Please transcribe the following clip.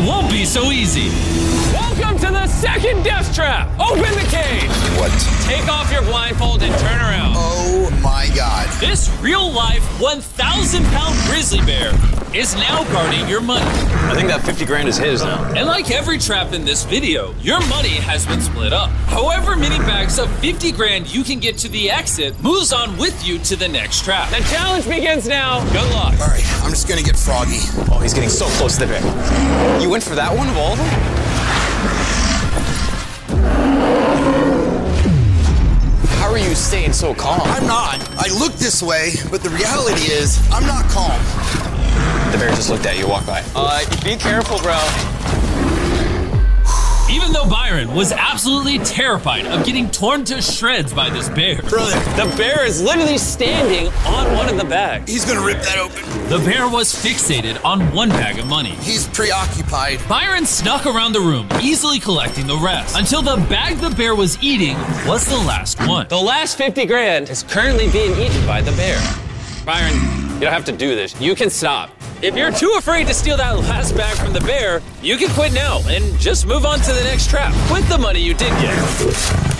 won't be so easy. Welcome to the second death trap. Open the cage. What? Take off your blindfold and turn around. Oh my God. This real-life 1,000-pound grizzly bear is now guarding your money. I think that 50 grand is his now. And like every trap in this video, your money has been split up. However many bags of 50 grand you can get to the exit moves on with you to the next trap. The challenge begins now. Good luck. All right, I'm just gonna get froggy. Oh, he's getting so close to the bear. You went for that one of all of them? How are you staying so calm? I'm not. I look this way, but the reality is, I'm not calm. The bear just looked at you, walk by. Be careful, bro. Even though Byron was absolutely terrified of getting torn to shreds by this bear, Brother, The bear is literally standing on one of the bags. he's gonna rip that open. the bear was fixated on one bag of money. He's preoccupied. Byron snuck around the room, easily collecting the rest, until the bag the bear was eating was the last one. The last 50 grand is currently being eaten by the bear. Byron, you don't have to do this. You can stop. If you're too afraid to steal that last bag from the bear, you can quit now and just move on to the next trap with the money you did get.